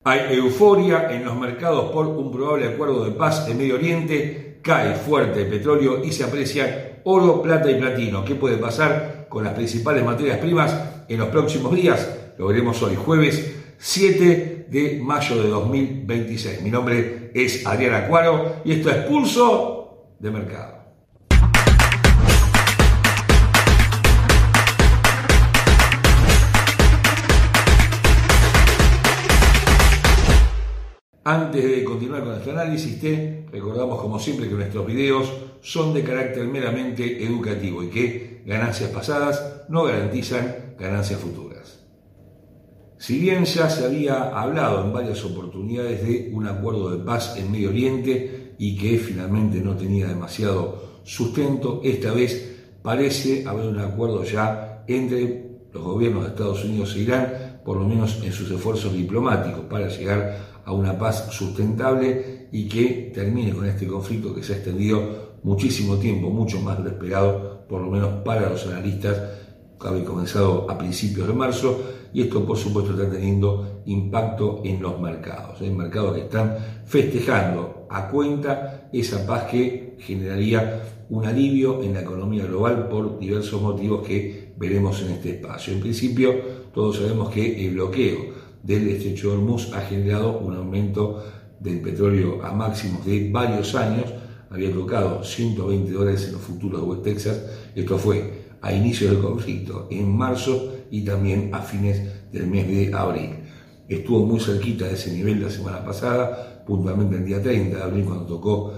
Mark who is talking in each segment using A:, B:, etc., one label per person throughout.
A: Hay euforia en los mercados por un probable acuerdo de paz en Medio Oriente, cae fuerte el petróleo y se aprecian oro, plata y platino. ¿Qué puede pasar con las principales materias primas en los próximos días? Lo veremos hoy, jueves 7 de mayo de 2026. Mi nombre es Adrián Acuaro y esto es Pulso de Mercado. Antes de continuar con nuestro análisis, recordamos como siempre que nuestros videos son de carácter meramente educativo y que ganancias pasadas no garantizan ganancias futuras. Si bien ya se había hablado en varias oportunidades de un acuerdo de paz en Medio Oriente y que finalmente no tenía demasiado sustento, esta vez parece haber un acuerdo ya entre los gobiernos de Estados Unidos e Irán, por lo menos en sus esfuerzos diplomáticos para llegar a una paz sustentable y que termine con este conflicto que se ha extendido muchísimo tiempo, mucho más de lo esperado, por lo menos para los analistas, que había comenzado a principios de marzo, y esto por supuesto está teniendo impacto en los mercados. Hay mercados que están festejando a cuenta esa paz que generaría un alivio en la economía global por diversos motivos que veremos en este espacio. En principio, todos sabemos que el bloqueo del estrecho de Hormuz ha generado un aumento del petróleo a máximos de varios años. Había tocado $120 en los futuros de West Texas. Esto fue a inicios del conflicto en marzo y también a fines del mes de abril. Estuvo muy cerquita de ese nivel la semana pasada, puntualmente el día 30 de abril cuando tocó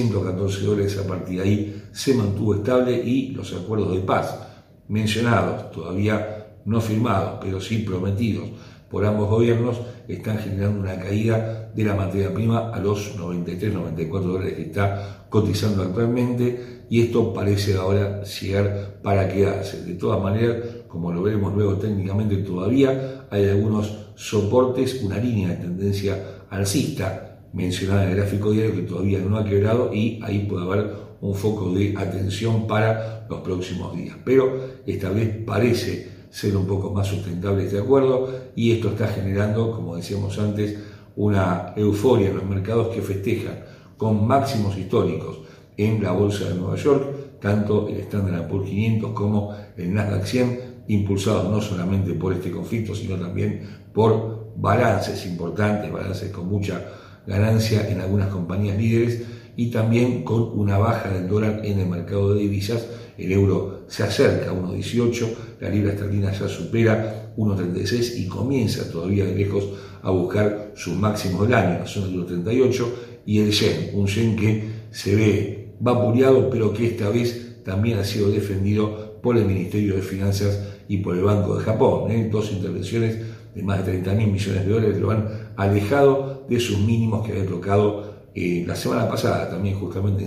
A: $114. A partir de ahí se mantuvo estable y los acuerdos de paz mencionados, todavía no firmados, pero sí prometidos por ambos gobiernos, están generando una caída de la materia prima a los $93-94 que está cotizando actualmente, y esto parece ahora llegar para quedarse. De todas maneras, como lo veremos luego técnicamente, todavía hay algunos soportes, una línea de tendencia alcista mencionada en el gráfico diario que todavía no ha quebrado, y ahí puede haber un foco de atención para los próximos días. Pero esta vez parece ser un poco más sustentable este acuerdo, y esto está generando, como decíamos antes, una euforia en los mercados que festejan con máximos históricos en la bolsa de Nueva York, tanto el Standard & Poor's 500 como el Nasdaq 100, impulsados no solamente por este conflicto, sino también por balances importantes, balances con mucha ganancia en algunas compañías líderes, y también con una baja del dólar en el mercado de divisas. El euro se acerca a 1.18, la libra esterlina ya supera 1.36 y comienza todavía de lejos a buscar sus máximos del año, la zona de 1.38, y el yen, un yen que se ve vapuleado, pero que esta vez también ha sido defendido por el Ministerio de Finanzas y por el Banco de Japón. Dos intervenciones de más de $30.000 millones lo han alejado de sus mínimos que había tocado la semana pasada, también justamente en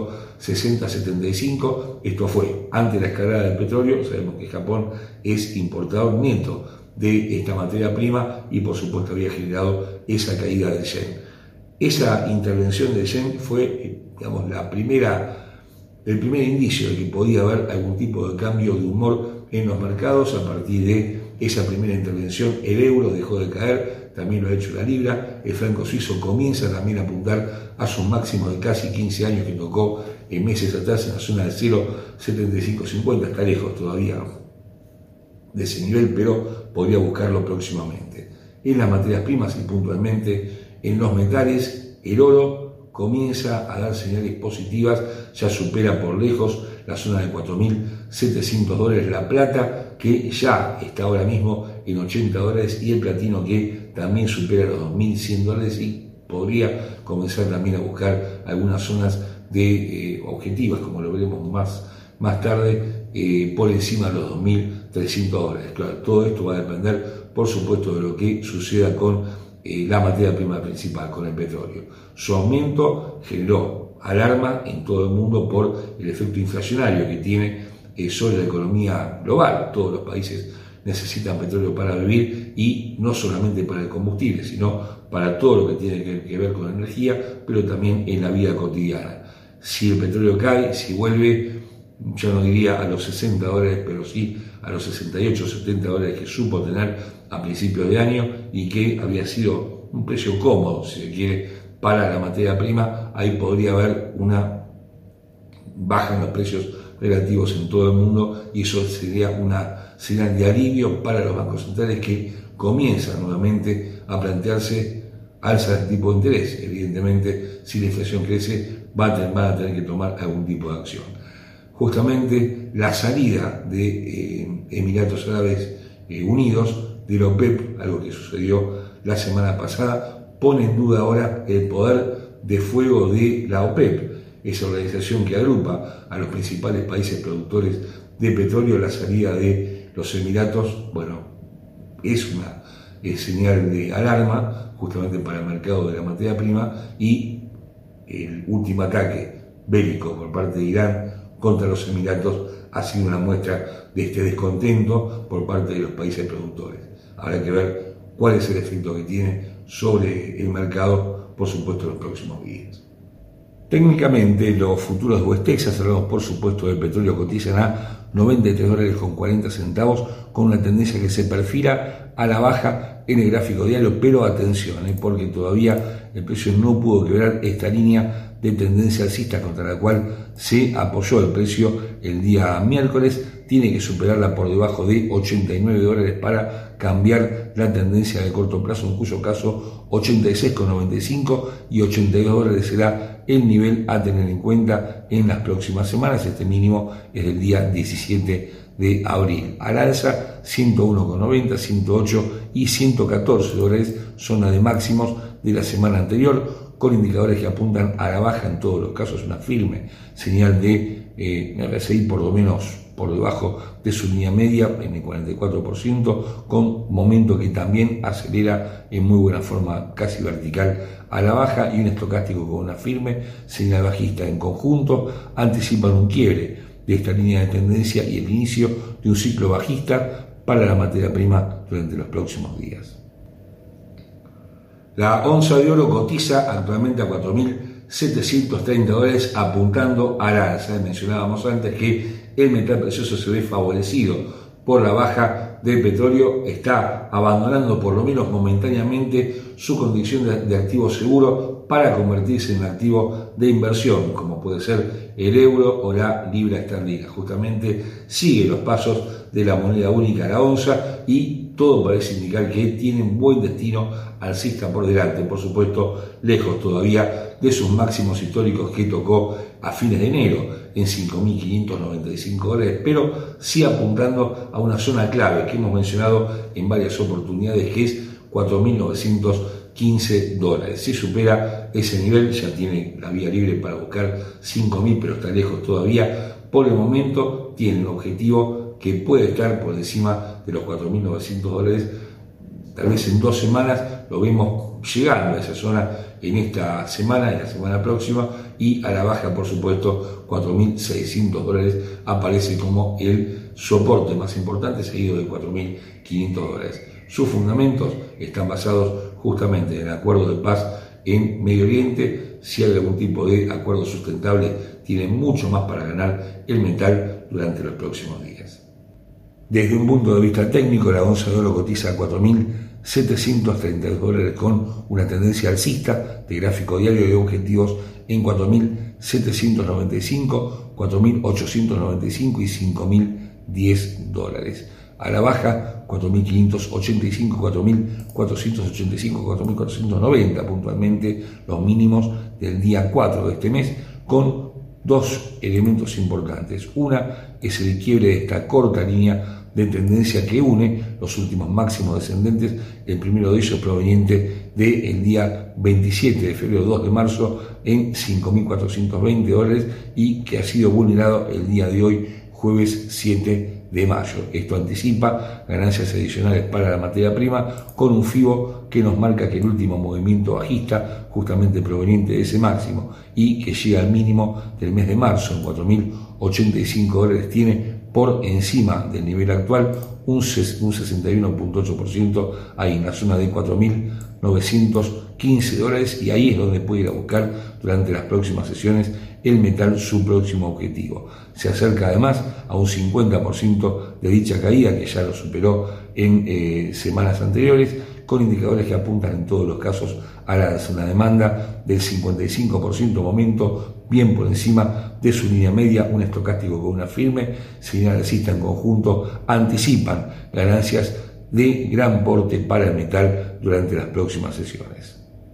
A: 160.75. Esto fue antes de la escalada del petróleo. Sabemos que Japón es importador neto de esta materia prima y por supuesto había generado esa caída del yen. Esa intervención del yen fue, digamos, el primer indicio de que podía haber algún tipo de cambio de humor en los mercados. A partir de esa primera intervención, el euro dejó de caer, también lo ha hecho la libra, el franco suizo comienza también a apuntar a su máximo de casi 15 años que tocó en meses atrás en la zona de 0,7550, está lejos todavía de ese nivel, pero podría buscarlo próximamente. En las materias primas y puntualmente en los metales, el oro comienza a dar señales positivas, ya supera por lejos la zona de $4.700, la plata que ya está ahora mismo en $80 y el platino que también supera los $2.100 y podría comenzar también a buscar algunas zonas de objetivas, como lo veremos más tarde, por encima de los $2.300. Claro, todo esto va a depender, por supuesto, de lo que suceda con la materia prima principal, con el petróleo. Su aumento generó alarma en todo el mundo por el efecto inflacionario que tiene sobre la economía global. Todos los países necesitan petróleo para vivir, y no solamente para el combustible, sino para todo lo que tiene que ver con energía, pero también en la vida cotidiana. Si el petróleo cae, si vuelve, yo no diría a los $60, pero sí a los $68, $70 que supo tener a principios de año y que había sido un precio cómodo, si se quiere, para la materia prima. Ahí podría haber una baja en los precios relativos en todo el mundo y eso sería una señal de alivio para los bancos centrales que comienzan nuevamente a plantearse alzas de tipo de interés. Evidentemente, si la inflación crece, van a tener que tomar algún tipo de acción. Justamente la salida de Emiratos Árabes Unidos de la OPEP, algo que sucedió la semana pasada, pone en duda ahora el poder de fuego de la OPEP, esa organización que agrupa a los principales países productores de petróleo. La salida de los Emiratos, bueno, es una señal de alarma justamente para el mercado de la materia prima, y el último ataque bélico por parte de Irán contra los Emiratos ha sido una muestra de este descontento por parte de los países productores. Habrá que ver cuál es el efecto que tiene sobre el mercado, por supuesto, en los próximos días. Técnicamente, los futuros de West Texas, hablamos por supuesto del petróleo, cotizan a $93.40, con una tendencia que se perfila a la baja en el gráfico diario, pero atención, porque todavía el precio no pudo quebrar esta línea de tendencia alcista contra la cual se apoyó el precio el día miércoles. Tiene que superarla por debajo de $89 para cambiar la tendencia de corto plazo, en cuyo caso 86,95 y $82 será el nivel a tener en cuenta en las próximas semanas. Este mínimo es del día 17 de abril. Al alza, 101,90, 108 y $114, zona de máximos de la semana anterior, con indicadores que apuntan a la baja en todos los casos. Una firme señal de RSI por lo menos por debajo de su línea media en el 44%, con momento que también acelera en muy buena forma, casi vertical a la baja, y un estocástico con una firme señal bajista. En conjunto anticipan un quiebre de esta línea de tendencia y el inicio de un ciclo bajista para la materia prima durante los próximos días. La onza de oro cotiza actualmente a $4.730, apuntando al alza. Mencionábamos antes que el metal precioso se ve favorecido por la baja del petróleo, está abandonando por lo menos momentáneamente su condición de activo seguro para convertirse en un activo de inversión, como puede ser el euro o la libra esterlina. Justamente sigue los pasos de la moneda única, la onza, y todo parece indicar que tiene un buen destino alcista por delante, por supuesto lejos todavía de sus máximos históricos que tocó a fines de enero en $5.595, pero sí apuntando a una zona clave que hemos mencionado en varias oportunidades, que es $4.915. Si supera ese nivel, ya tiene la vía libre para buscar 5.000, pero está lejos todavía. Por el momento tiene un objetivo que puede estar por encima de los $4.900. Tal vez en 2 semanas lo vemos llegando a esa zona en esta semana y la semana próxima, y a la baja, por supuesto, $4.600 aparece como el soporte más importante, seguido de $4.500. Sus fundamentos están basados justamente en el acuerdo de paz en Medio Oriente. Si hay algún tipo de acuerdo sustentable, tiene mucho más para ganar el metal durante los próximos días. Desde un punto de vista técnico, la onza de oro cotiza a $4.732 con una tendencia alcista de gráfico diario de objetivos en $4.795, $4.895 y $5.010. A la baja, $4.585, $4.485, $4.490 puntualmente, los mínimos del día 4 de este mes, con 2 elementos importantes. Una es el quiebre de esta corta línea de tendencia que une los últimos máximos descendentes, el primero de ellos proveniente del día 27 de febrero, 2 de marzo, en $5.420, y que ha sido vulnerado el día de hoy, jueves 7 de mayo. Esto anticipa ganancias adicionales para la materia prima, con un FIBO que nos marca que el último movimiento bajista, justamente proveniente de ese máximo y que llega al mínimo del mes de marzo en $4.085, tiene por encima del nivel actual un 61.8%, ahí en la zona de $4.915, y ahí es donde puede ir a buscar durante las próximas sesiones el metal su próximo objetivo. Se acerca además a un 50% de dicha caída, que ya lo superó en semanas anteriores, con indicadores que apuntan en todos los casos a la alza. Una demanda del 55% momento, bien por encima de su línea media, un estocástico con una firme señal alcista en conjunto anticipan ganancias de gran porte para el metal durante las próximas sesiones.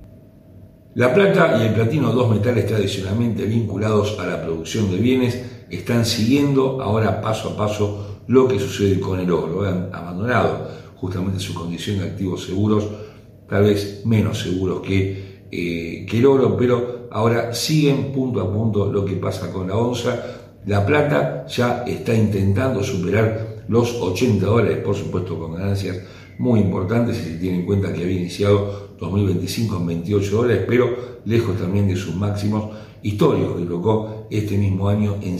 A: La plata y el platino, dos metales tradicionalmente vinculados a la producción de bienes, están siguiendo ahora paso a paso lo que sucede con el oro. Han abandonado justamente su condición de activos seguros, tal vez menos seguros que el oro, pero ahora siguen punto a punto lo que pasa con la onza. La plata ya está intentando superar los $80, por supuesto con ganancias muy importantes si se tiene en cuenta que había iniciado 2025 en $28, pero lejos también de sus máximos históricos, que tocó este mismo año en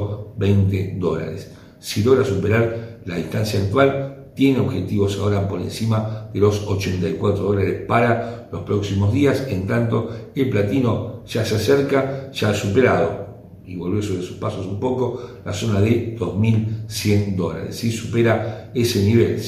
A: $120. Si logra superar la distancia actual, tiene objetivos ahora por encima de los $84 para los próximos días. En tanto, el platino ya se acerca, ya ha superado y volvió sobre sus pasos un poco la zona de $2.100. Si supera ese nivel,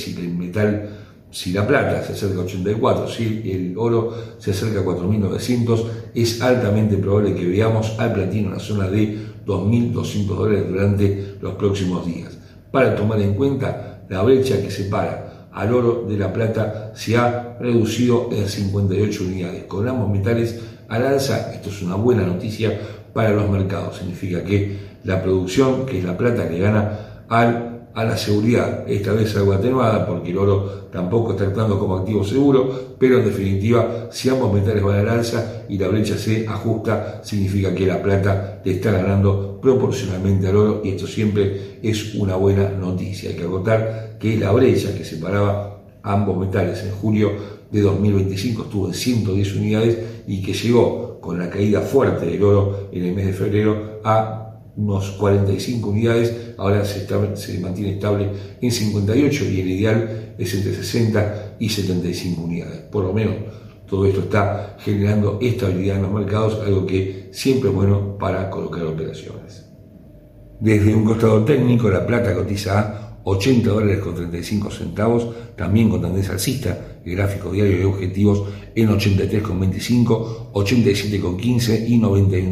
A: si la plata se acerca a 84, si el oro se acerca a 4.900, es altamente probable que veamos al platino en la zona de $2.200 durante los próximos días. Para tomar en cuenta, la brecha que separa al oro de la plata se ha reducido en 58 unidades. Con ambos metales al alza, esto es una buena noticia para los mercados. Significa que la producción, que es la plata, le gana a la seguridad, esta vez algo atenuada porque el oro tampoco está actuando como activo seguro, pero en definitiva, si ambos metales van al alza y la brecha se ajusta, significa que la plata le está ganando proporcionalmente al oro, y esto siempre es una buena noticia. Hay que acotar que la brecha que separaba ambos metales en julio de 2025 estuvo en 110 unidades y que llegó con la caída fuerte del oro en el mes de febrero a unos 45 unidades, ahora se mantiene estable en 58 y el ideal es entre 60 y 75 unidades. Por lo menos todo esto está generando estabilidad en los mercados, algo que siempre es bueno para colocar operaciones. Desde un costado técnico, la plata cotiza a $80.35, también con tendencia alcista, el gráfico diario de objetivos en 83,25, 87,15 y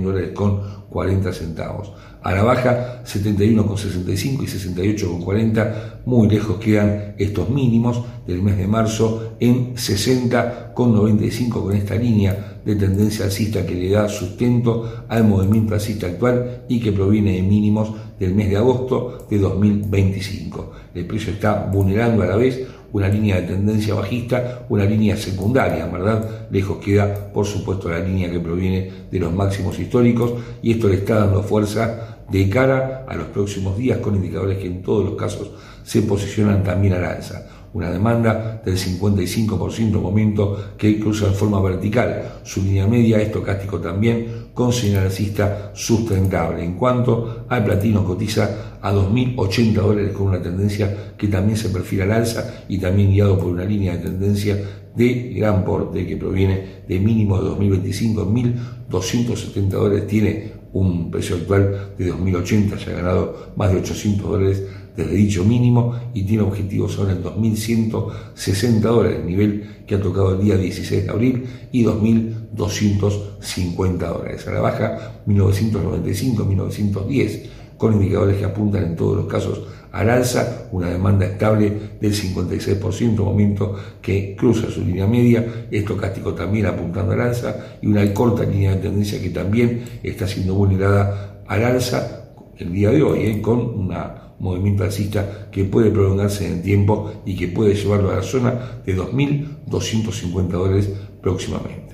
A: $91.40. A la baja 71,65 y 68,40, muy lejos quedan estos mínimos del mes de marzo en 60,95, con esta línea de tendencia alcista que le da sustento al movimiento alcista actual y que proviene de mínimos del mes de agosto de 2025. El precio está vulnerando a la vez una línea de tendencia bajista, una línea secundaria, ¿verdad? Lejos queda, por supuesto, la línea que proviene de los máximos históricos, y esto le está dando fuerza de cara a los próximos días, con indicadores que en todos los casos se posicionan también al alza. Una demanda del 55% momento que cruza en forma vertical su línea media, estocástico también, con señal alcista sustentable. En cuanto al platino, cotiza a $2.080 con una tendencia que también se perfila al alza y también guiado por una línea de tendencia de gran porte que proviene de mínimo de 2025 en $1.270, tiene un precio actual de 2.080, ya ha ganado más de $800 desde dicho mínimo y tiene objetivos ahora en $2.160, nivel que ha tocado el día 16 de abril, y $2.250. A la baja 1995, 1910, con indicadores que apuntan en todos los casos al alza, una demanda estable del 56%, momento que cruza su línea media, estocástico también apuntando al alza, y una corta línea de tendencia que también está siendo vulnerada al alza el día de hoy, con un movimiento alcista que puede prolongarse en el tiempo y que puede llevarlo a la zona de $2.250 próximamente.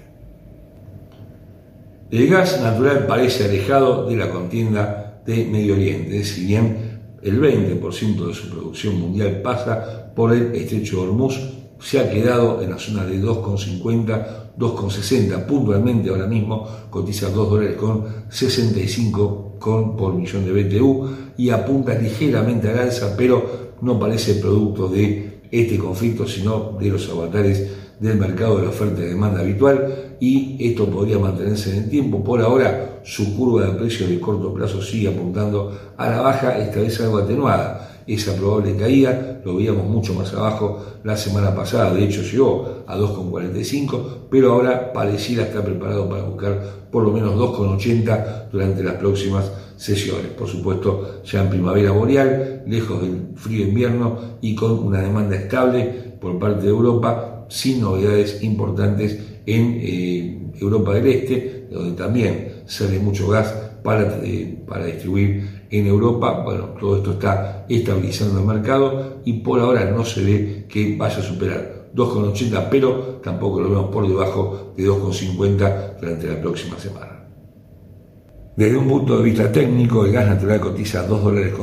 A: El gas natural parece alejado de la contienda de Medio Oriente, si bien el 20% de su producción mundial pasa por el estrecho de Hormuz, se ha quedado en la zona de 2,50, 2,60, puntualmente ahora mismo cotiza $2.65 por millón de BTU y apunta ligeramente al alza, pero no parece producto de este conflicto, sino de los avatares del mercado de la oferta y demanda habitual, y esto podría mantenerse en el tiempo. Por ahora, su curva de precios de corto plazo sigue apuntando a la baja, esta vez algo atenuada. esa probable caída. Lo veíamos mucho más abajo la semana pasada, de hecho llegó a 2,45, pero ahora pareciera estar preparado para buscar por lo menos 2,80 durante las próximas sesiones. Por supuesto, ya en primavera boreal, lejos del frío invierno y con una demanda estable por parte de Europa, sin novedades importantes en Europa del Este, donde también sale mucho gas para distribuir en Europa. Bueno, todo esto está estabilizando el mercado y por ahora no se ve que vaya a superar 2,80, pero tampoco lo vemos por debajo de 2,50 durante la próxima semana. Desde un punto de vista técnico, el gas natural cotiza a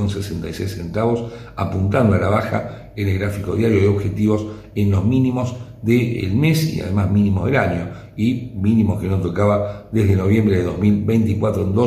A: $2,66, apuntando a la baja en el gráfico diario de objetivos en los mínimos del mes y además mínimos del año, y mínimos que no tocaba desde noviembre de 2024 en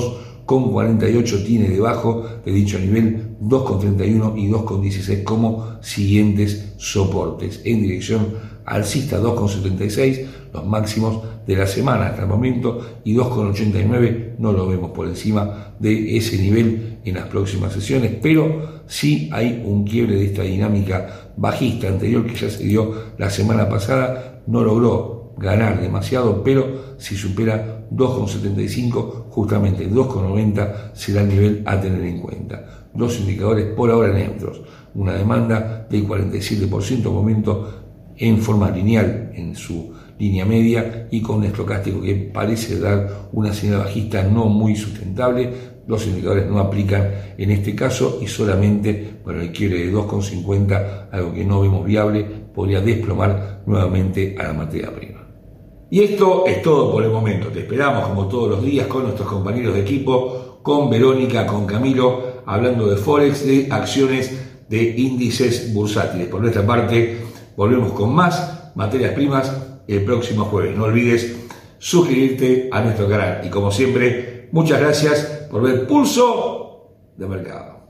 A: 2,48, tiene debajo de dicho nivel 2,31 y 2,16 como siguientes soportes. En dirección alcista 2,76, los máximos de la semana hasta el momento, y 2,89 no lo vemos por encima de ese nivel en las próximas sesiones, pero sí hay un quiebre de esta dinámica bajista anterior que ya se dio la semana pasada. No logró ganar demasiado, pero si supera 2,75, justamente 2,90 será el nivel a tener en cuenta. Los indicadores por ahora neutros, una demanda del 47% momento en forma lineal en su línea media y con un estocástico que parece dar una señal bajista no muy sustentable. Los indicadores no aplican en este caso y solamente, el quiebre de 2,50, algo que no vemos viable, podría desplomar nuevamente a la materia prima. Y esto es todo por el momento. Te esperamos como todos los días con nuestros compañeros de equipo, con Verónica, con Camilo, hablando de Forex, de acciones, de índices bursátiles. Por nuestra parte, volvemos con más materias primas el próximo jueves. No olvides suscribirte a nuestro canal. Y como siempre, muchas gracias por ver Pulso de Mercado.